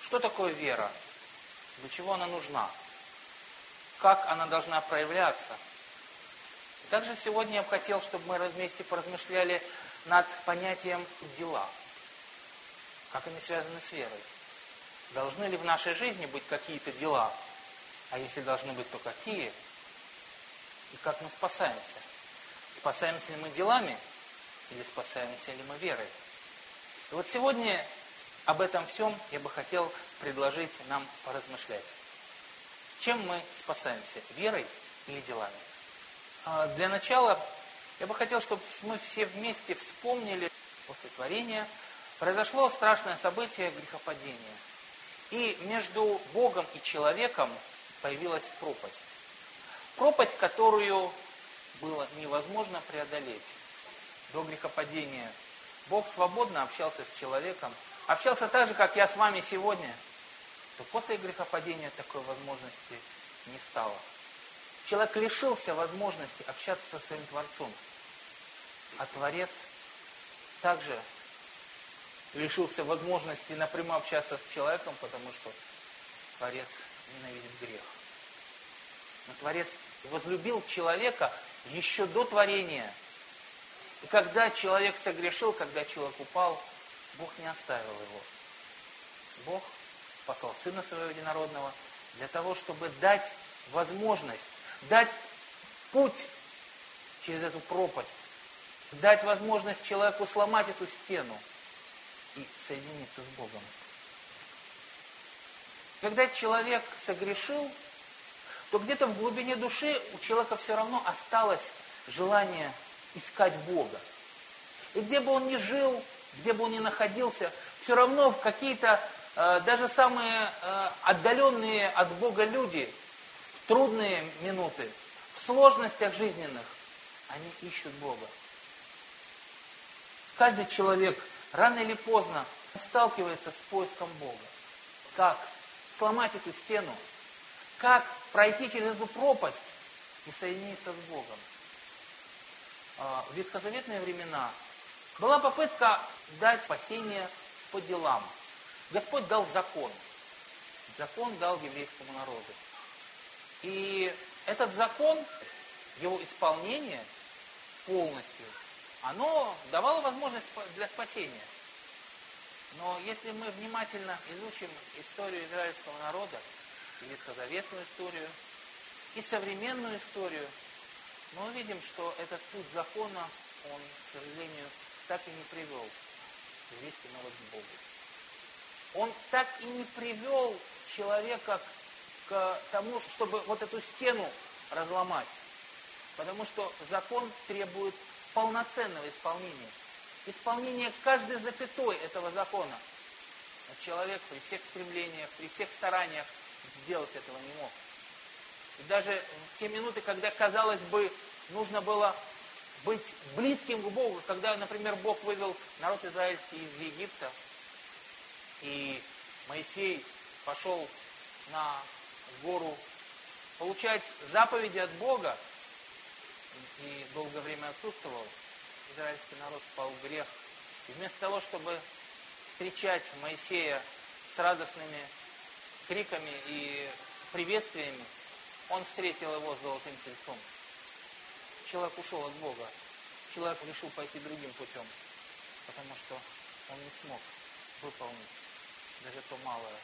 Что такое вера? Для чего она нужна? Как она должна проявляться? И также сегодня я бы хотел, чтобы мы вместе поразмышляли над понятием дела. Как они связаны с верой? Должны ли в нашей жизни быть какие-то дела? А если должны быть, то какие? И как мы спасаемся? Спасаемся ли мы делами? Или спасаемся ли мы верой? И вот сегодня об этом всем я бы хотел предложить нам поразмышлять. Чем мы спасаемся? Верой или делами? Для начала я бы хотел, чтобы мы все вместе вспомнили после творения. Произошло страшное событие грехопадения. И между Богом и человеком появилась пропасть. Пропасть, которую было невозможно преодолеть. До грехопадения Бог свободно общался с человеком, общался так же, как я с вами сегодня. То после грехопадения такой возможности не стало. Человек лишился возможности общаться со своим Творцом. А Творец также лишился возможности напрямую общаться с человеком, потому что Творец ненавидит грех. Но Творец возлюбил человека еще до творения. И когда человек согрешил, когда человек упал, Бог не оставил его. Бог послал Сына Своего Единородного для того, чтобы дать возможность, дать путь через эту пропасть, дать возможность человеку сломать эту стену и соединиться с Богом. Когда человек согрешил, то где-то в глубине души у человека все равно осталось желание искать Бога. И где бы он ни жил, где бы он ни находился, все равно в какие-то, даже самые отдаленные от Бога люди, в трудные минуты, в сложностях жизненных, они ищут Бога. Каждый человек рано или поздно сталкивается с поиском Бога. Как сломать эту стену, как пройти через эту пропасть и соединиться с Богом. В ветхозаветные времена была попытка дать спасение по делам. Господь дал закон. Закон дал еврейскому народу. И этот закон, его исполнение полностью, оно давало возможность для спасения. Но если мы внимательно изучим историю израильского народа, и ветхозаветную историю, и современную историю, мы увидим, что этот путь закона, он, к сожалению, так и не привел еврейский народ к Богу. Он так и не привел человека к тому, чтобы вот эту стену разломать. Потому что закон требует полноценного исполнения. Исполнение каждой запятой этого закона. Но человек при всех стремлениях, при всех стараниях сделать этого не мог. И даже в те минуты, когда, казалось бы, нужно было быть близким к Богу, когда, например, Бог вывел народ израильский из Египта, и Моисей пошел на гору получать заповеди от Бога, и долгое время отсутствовал, израильский народ впал в грех. И вместо того, чтобы встречать Моисея с радостными криками и приветствиями, он встретил его с золотым тельцом. Человек ушел от Бога. Человек решил пойти другим путем, потому что он не смог выполнить даже то малое.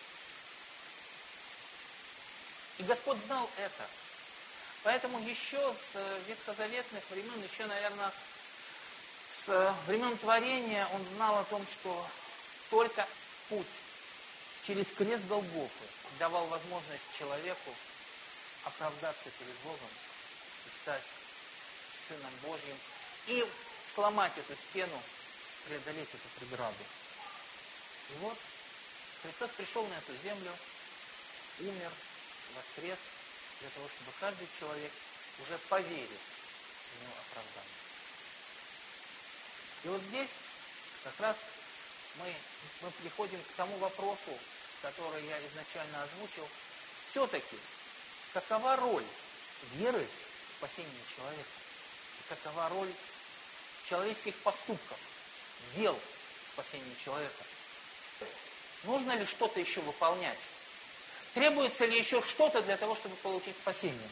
И Господь знал это. Поэтому еще с ветхозаветных времен, еще, наверное, с времен творения он знал о том, что только путь через крест Голгофы давал возможность человеку оправдаться перед Богом и стать Сыном Божьим и сломать эту стену, преодолеть эту преграду. И вот Христос пришел на эту землю, умер, воскрес, для того, чтобы каждый человек уже поверил в него оправдание. И вот здесь как раз мы приходим к тому вопросу, который я изначально озвучил. Все-таки, какова роль веры в спасении человека? И какова роль человеческих поступков, дел в спасении человека? нужно ли что-то еще выполнять? Требуется ли еще что-то для того, чтобы получить спасение?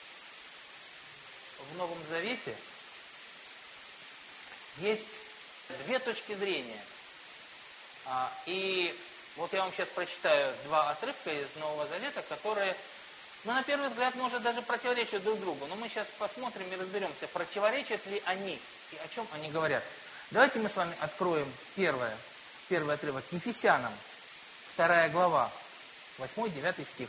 В Новом Завете есть две точки зрения. И вот я вам сейчас прочитаю два отрывка из Нового Завета, которые, на первый взгляд, может, даже противоречат друг другу. Но мы сейчас посмотрим и разберемся, противоречат ли они и о чем они говорят. Давайте мы с вами откроем первый отрывок Ефесянам, 2 глава, 8-9 стих.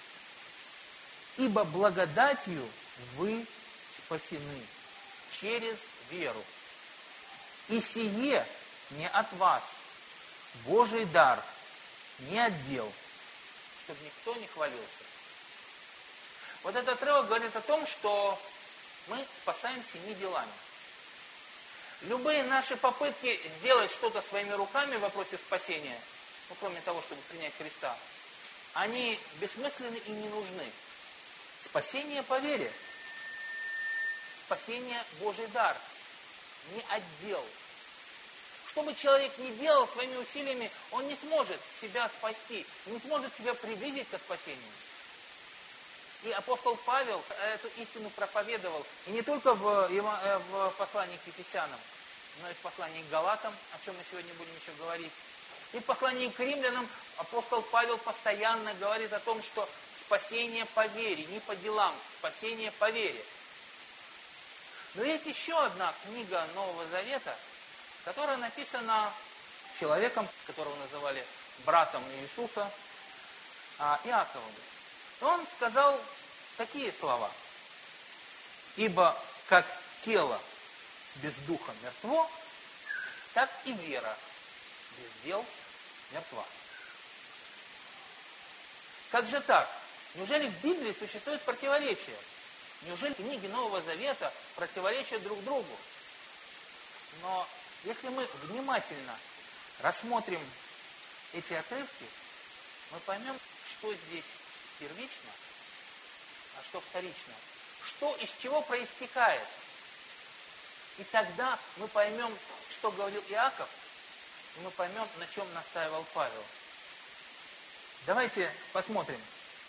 «Ибо благодатью вы спасены через веру. И сие не от вас, Божий дар, не от дел, чтобы никто не хвалился». Вот этот отрывок говорит о том, что мы спасаемся не делами. Любые наши попытки сделать что-то своими руками в вопросе спасения, ну, кроме того, чтобы принять Христа, они бессмысленны и не нужны. Спасение по вере. Спасение Божий дар. Не отдел. Что бы человек ни делал своими усилиями, он не сможет себя спасти, не сможет себя приблизить к спасению. И апостол Павел эту истину проповедовал, и не только в послании к Ефесянам, но и в послании к Галатам, о чем мы сегодня будем еще говорить. И в послании к Римлянам апостол Павел постоянно говорит о том, что спасение по вере, не по делам, спасение по вере. Но есть еще одна книга Нового Завета, которая написана человеком, которого называли братом Иисуса, Иаковом. Он сказал такие слова: «Ибо как тело без духа мертво, так и вера без дел мертва». Как же так? Неужели в Библии существует противоречие? Неужели книги Нового Завета противоречат друг другу? Но если мы внимательно рассмотрим эти отрывки, мы поймем, что здесь первично, а что вторично. Что из чего проистекает. И тогда мы поймем, что говорил Иаков, и мы поймем, на чем настаивал Павел. Давайте посмотрим.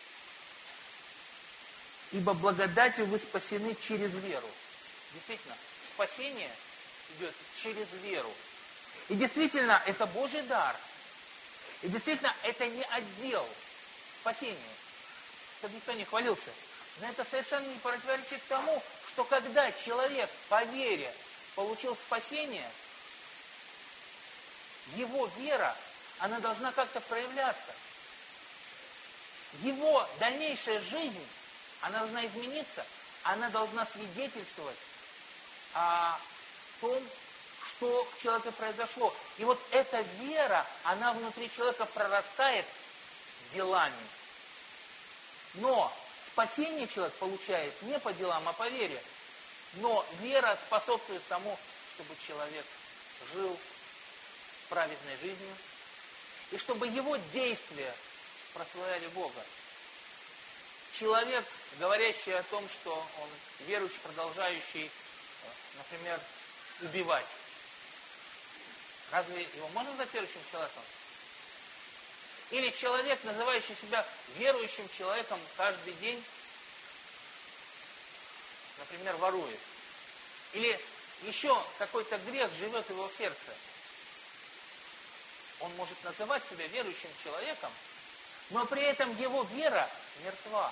«Ибо благодатью вы спасены через веру». Действительно, спасение идет через веру. И действительно, это Божий дар. И действительно, это не отдел спасения, чтобы никто не хвалился. Но это совершенно не противоречит тому, что когда человек по вере получил спасение, его вера, она должна как-то проявляться. Его дальнейшая жизнь, она должна измениться, она должна свидетельствовать о том, что к человеку произошло. И вот эта вера, она внутри человека прорастает делами. Но спасение человек получает не по делам, а по вере. Но вера способствует тому, чтобы человек жил праведной жизнью, и чтобы его действия прославляли Бога. Человек, говорящий о том, что он верующий, продолжающий, например, убивать, разве его можно назвать верующим человеком? Или человек, называющий себя верующим человеком, каждый день, например, ворует. Или еще какой-то грех живет в его сердце. Он может называть себя верующим человеком, но при этом его вера мертва.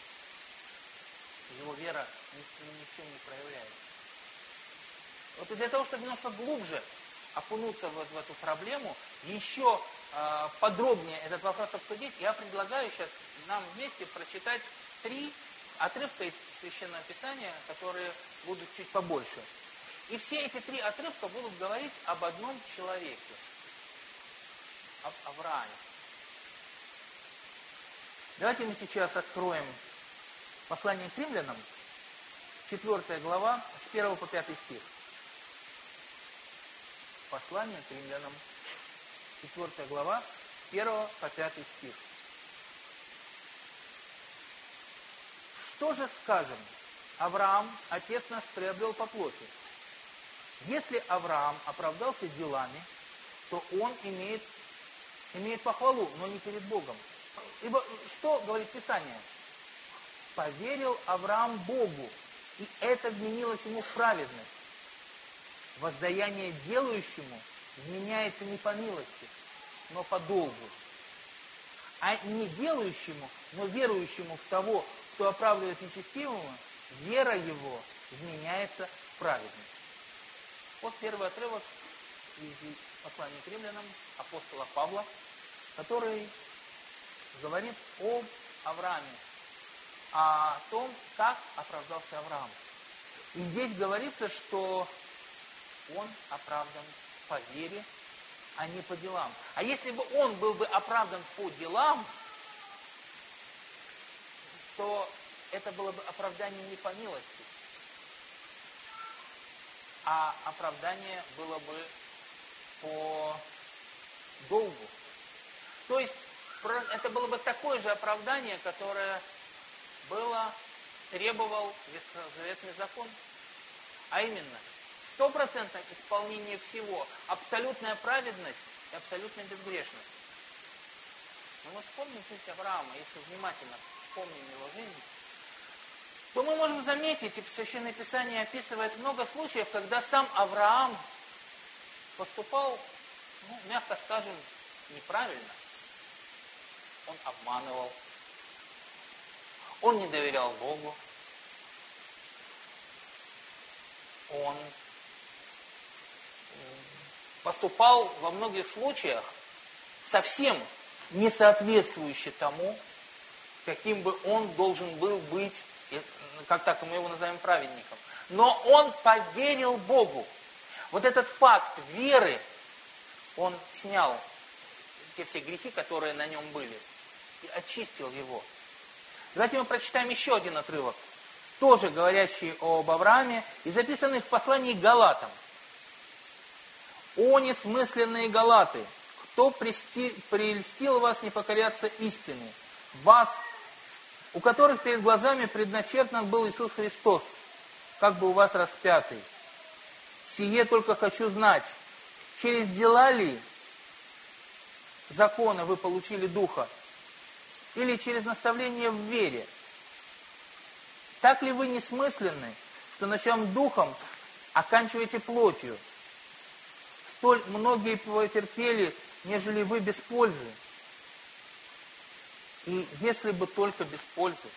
Его вера ни в чем не проявляется. Вот и для того, чтобы немножко глубже окунуться в эту проблему, еще подробнее этот вопрос обсудить, я предлагаю сейчас нам вместе прочитать 3 отрывка из Священного Писания, которые будут чуть побольше. И все эти 3 отрывка будут говорить об одном человеке, об Аврааме. Давайте мы сейчас откроем послание к Римлянам, 4 глава, с 1 по 5 стих. Послание к Римлянам, 4 глава, с 1 по 5 стих. «Что же скажем? Авраам, отец наш, приобрел по плоти. Если Авраам оправдался делами, то он имеет имеет похвалу, но не перед Богом. Ибо что говорит Писание? Поверил Авраам Богу, и это вменилось ему в праведность. Воздаяние делающему вменяется не по милости, но по долгу. А не делающему, но верующему в того, кто оправдывает нечестивого, вера его вменяется в праведность. Вот первый отрывок из послания к римлянам апостола Павла, который говорит об Аврааме, о том, как оправдался Авраам. И здесь говорится, что он оправдан по вере, а не по делам. А если бы он был бы оправдан по делам, то это было бы оправдание не по милости, а оправдание было бы по долгу. То есть это было бы такое же оправдание, которое требовал ветхозаветный закон. А именно, 100% исполнение всего, абсолютная праведность и абсолютная безгрешность. Но мы вспомним жизнь Авраама, если внимательно вспомним его жизнь, то мы можем заметить, и Священное Писание описывает много случаев, когда сам Авраам поступал, мягко скажем, неправильно. Он обманывал, он не доверял Богу, он поступал во многих случаях совсем не соответствующе тому, каким бы он должен был быть, как так мы его называем, праведником. Но он поверил Богу. Вот этот факт веры, он снял те все грехи, которые на нем были, и очистил его. Давайте мы прочитаем еще один отрывок, тоже говорящий об Аврааме, и записанный в послании к Галатам. «О несмысленные Галаты, кто прельстил вас не покоряться истине? Вас, у которых перед глазами предначертан был Иисус Христос, как бы у вас распятый. Сие только хочу знать, через дела ли закона вы получили Духа, или через наставление в вере? Так ли вы несмысленны, что начав Духом, оканчиваете плотью? Столь многие потерпели, нежели вы без пользы. И если бы только без пользы,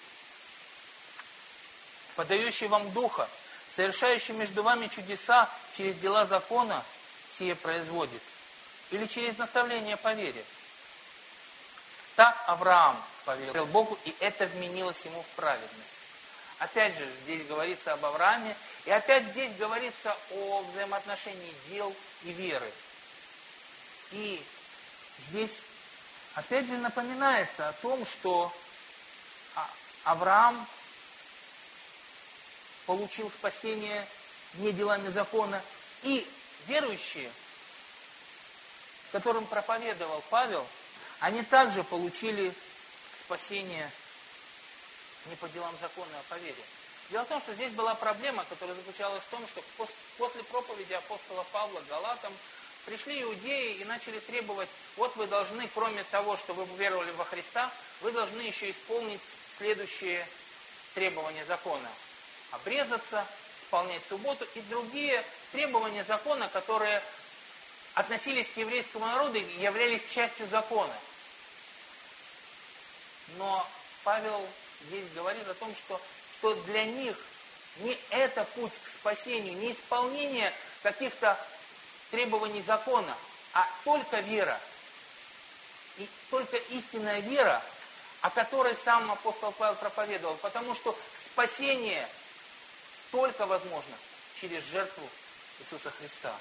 подающий вам Духа, совершающий между вами чудеса через дела закона, сие производит, или через наставление по вере. Так Авраам поверил Богу, и это вменилось ему в праведность. Опять же, здесь говорится об Аврааме, и опять здесь говорится о взаимоотношении дел и веры. И здесь опять же напоминается о том, что Авраам получил спасение не делами закона, и верующие, которым проповедовал Павел, они также получили спасение не по делам закона, а по вере. Дело в том, что здесь была проблема, которая заключалась в том, что после проповеди апостола Павла Галатам пришли иудеи и начали требовать: вот вы должны, кроме того, что вы веровали во Христа, вы должны еще исполнить следующие требования закона. Обрезаться, исполнять субботу и другие требования закона, которые относились к еврейскому народу и являлись частью закона. Но Павел здесь говорит о том, что для них не это путь к спасению, не исполнение каких-то требований закона, а только вера. И только истинная вера, о которой сам апостол Павел проповедовал. Потому что спасение только возможно через жертву Иисуса Христа.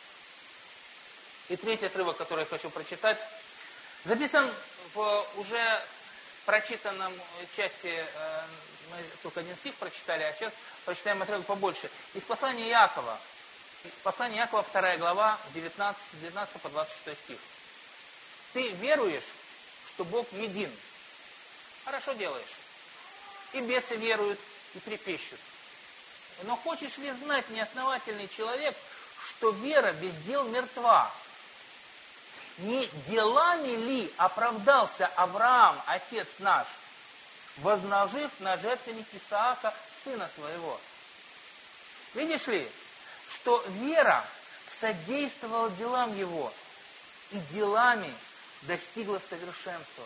И третий отрывок, который я хочу прочитать, записан в уже прочитанном части, мы только один стих прочитали, а сейчас прочитаем отрывок побольше. Из послания Иакова. Послание Иакова, 2 глава, 19 по 26 стих. Ты веруешь, что Бог един. Хорошо делаешь. И бесы веруют, и трепещут. Но хочешь ли знать, неосновательный человек, что вера без дел мертва? Не делами ли оправдался Авраам, отец наш, возложив на жертвенник Исаака, сына своего? Видишь ли, что вера содействовала делам его, и делами достигла совершенства.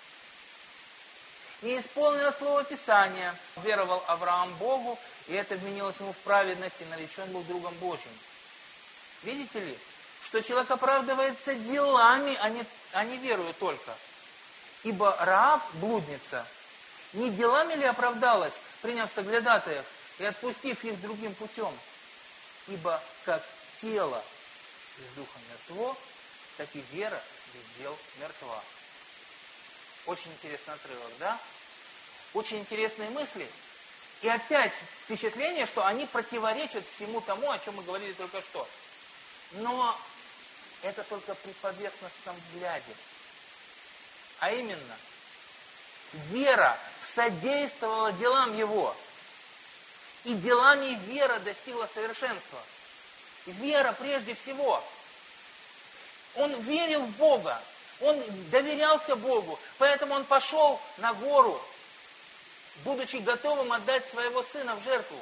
И исполнило слово Писания, веровал Авраам Богу, и это вменилось ему в праведность, и наречен был другом Божьим. Видите ли, что человек оправдывается делами, а не верою только. Ибо Раав, блудница, не делами ли оправдалась, приняв соглядатаев и отпустив их другим путем? Ибо как тело без духа мертво, так и вера без дел мертва. Очень интересный отрывок, да? Очень интересные мысли. И опять впечатление, что они противоречат всему тому, о чем мы говорили только что. Но это только при поверхностном взгляде. А именно, вера содействовала делам его. И делами вера достигла совершенства. Вера прежде всего. Он верил в Бога. Он доверялся Богу. Поэтому он пошел на гору, будучи готовым отдать своего сына в жертву.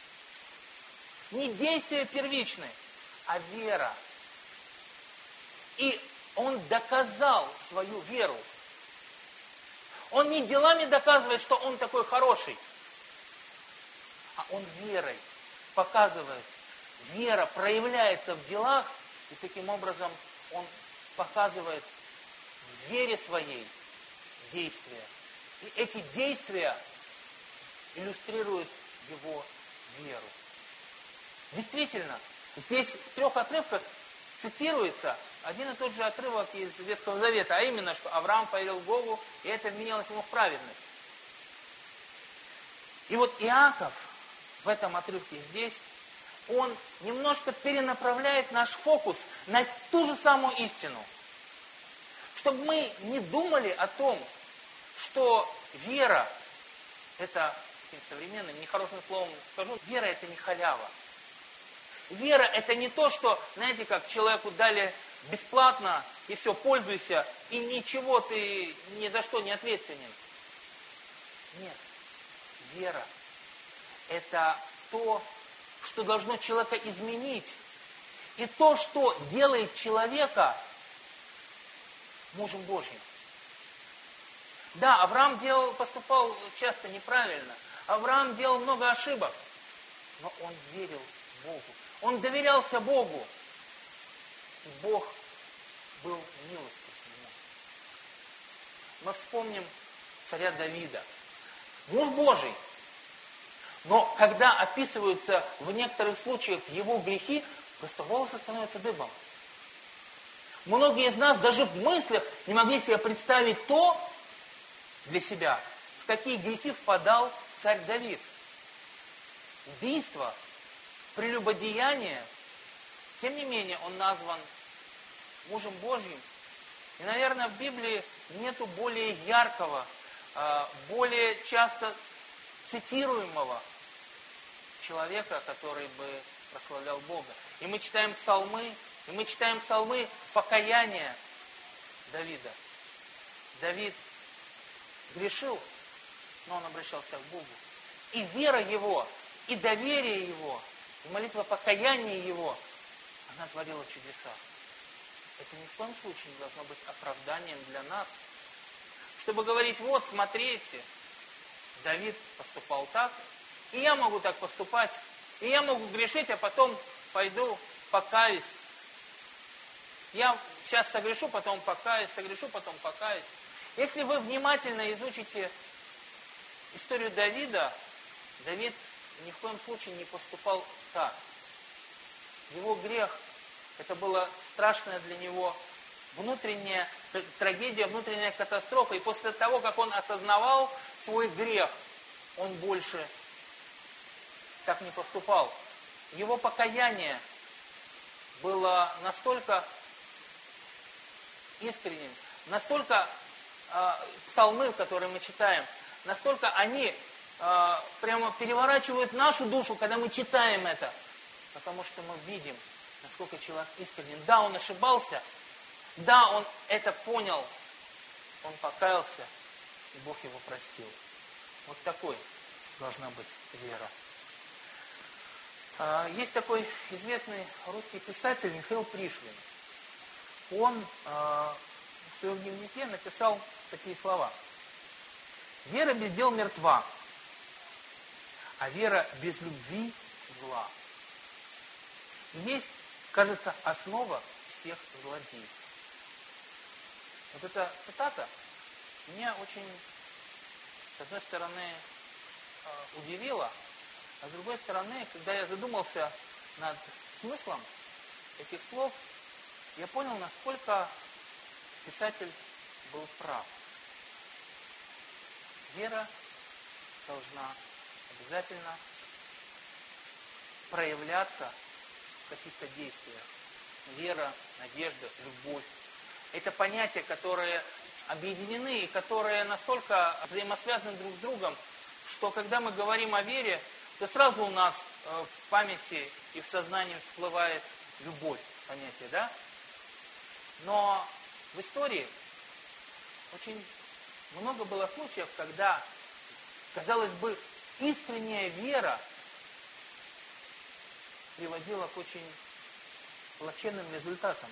Не действия первичные, а вера. И он доказал свою веру. Он не делами доказывает, что он такой хороший, а он верой показывает. Вера проявляется в делах, и таким образом он показывает в вере своей действия. И эти действия иллюстрируют его веру. Действительно, здесь в 3 отрывках цитируется один и тот же отрывок из Ветхого Завета, а именно, что Авраам поверил Богу, и это вменилось ему в праведность. И вот Иаков в этом отрывке здесь, он немножко перенаправляет наш фокус на ту же самую истину. Чтобы мы не думали о том, что вера, это современным, нехорошим словом скажу, вера это не халява. Вера это не то, что, знаете, как человеку дали бесплатно, и все, пользуйся, и ничего ты ни за что не ответственен. Нет. Вера это то, что должно человека изменить. И то, что делает человека мужем Божьим. Да, Авраам поступал часто неправильно. Авраам делал много ошибок. Но он верил Богу. Он доверялся Богу. И Бог был милостив к нему. Мы вспомним царя Давида. Муж Божий. Но когда описываются в некоторых случаях его грехи, просто волосы становятся дыбом. Многие из нас даже в мыслях не могли себе представить то для себя, в какие грехи впадал царь Давид. Убийство, прелюбодеяние, тем не менее он назван мужем Божьим. И, наверное, в Библии нету более яркого, более часто цитируемого человека, который бы прославлял Бога. И мы читаем псалмы, покаяния Давида. Давид грешил, но он обращался к Богу. И вера его, и доверие его, и молитва покаяния его, она творила чудеса. Это ни в коем случае не должно быть оправданием для нас. Чтобы говорить, вот, смотрите, Давид поступал так, и я могу так поступать, и я могу грешить, а потом пойду покаюсь. Я сейчас согрешу, потом покаюсь, согрешу, потом покаюсь. Если вы внимательно изучите историю Давида, Давид ни в коем случае не поступал так. Его грех, это была страшная для него внутренняя трагедия, внутренняя катастрофа. И после того, как он осознавал свой грех, он больше так не поступал. Его покаяние было настолько искренним, настолько псалмы, которые мы читаем, настолько они прямо переворачивают нашу душу, когда мы читаем это. Потому что мы видим, насколько человек искренен. Да, он ошибался, Да, он это понял, он покаялся, и Бог его простил. Вот такой должна быть вера. Есть такой известный русский писатель Михаил Пришвин. Он в своем дневнике написал такие слова. «Вера без дел мертва, а вера без любви зла». И есть, кажется, основа всех злодеев. Вот эта цитата меня очень, с одной стороны, удивила, а с другой стороны, когда я задумался над смыслом этих слов, я понял, насколько писатель был прав. Вера должна обязательно проявляться в каких-то действиях. Вера, надежда, любовь. Это понятия, которые объединены и которые настолько взаимосвязаны друг с другом, что когда мы говорим о вере, то сразу у нас в памяти и в сознании всплывает любовь, понятие, да? Но в истории очень много было случаев, когда, казалось бы, искренняя вера приводила к очень плачевным результатам.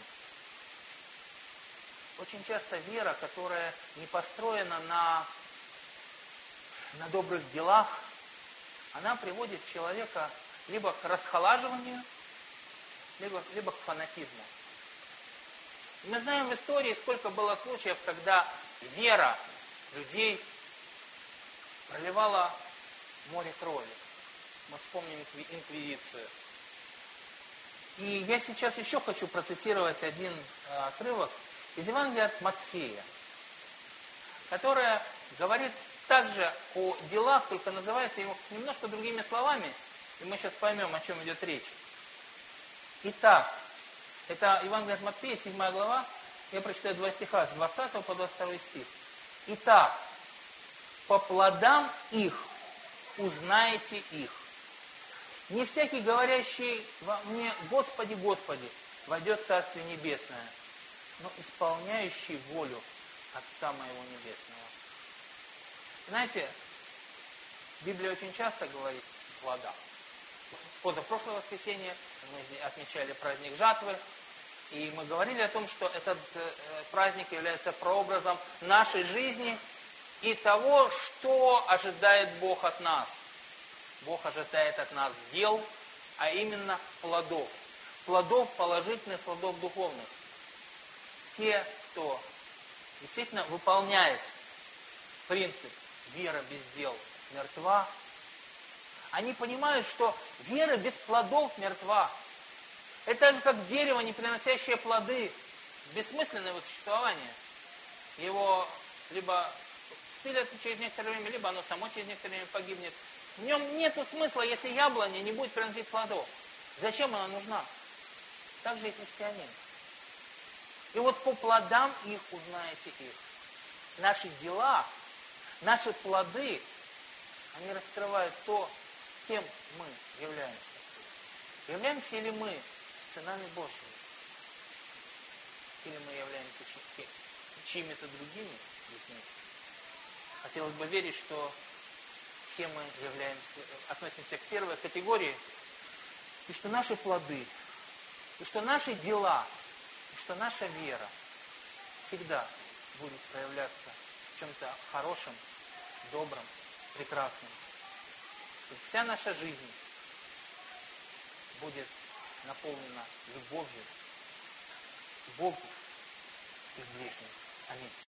Очень часто вера, которая не построена на добрых делах, она приводит человека либо к расхолаживанию, либо к фанатизму. И мы знаем в истории, сколько было случаев, когда вера людей проливала море крови. Мы вспомним инквизицию. И я сейчас еще хочу процитировать один отрывок из Евангелия от Матфея, которая говорит также о делах, только называется его немножко другими словами, и мы сейчас поймем, о чем идет речь. Итак, это Евангелие от Матфея, 7 глава, я прочитаю 2 стиха, с 20 по 22 стих. Итак, по плодам их узнаете их. Не всякий, говорящий во мне Господи, Господи, войдет в Царствие Небесное, но исполняющий волю Отца Моего Небесного. Знаете, Библия очень часто говорит о плодах. Позапрошлое воскресенье мы отмечали праздник жатвы, и мы говорили о том, что этот праздник является прообразом нашей жизни и того, что ожидает Бог от нас. Бог ожидает от нас дел, а именно плодов. Плодов положительных, плодов духовных. Те, кто действительно выполняет принцип «вера без дел мертва», они понимают, что вера без плодов мертва. Это так же, как дерево, не приносящее плоды, бессмысленное его существование. Его либо спилят через некоторое время, либо оно само через некоторое время погибнет. В нем нет смысла, если яблоня не будет приносить плодов. Зачем она нужна? Так же и христианин. И вот по плодам их узнаете их. Наши дела, наши плоды, они раскрывают то, кем мы являемся. Являемся ли мы сынами Божьими? Или мы являемся чьими-то другими людьми? Хотелось бы верить, что все мы относимся к первой категории, и что наши плоды, и что наши дела, и что наша вера всегда будет проявляться в чем-то хорошем, добром, прекрасном. Что вся наша жизнь будет наполнена любовью к Богу и к ближним. Аминь.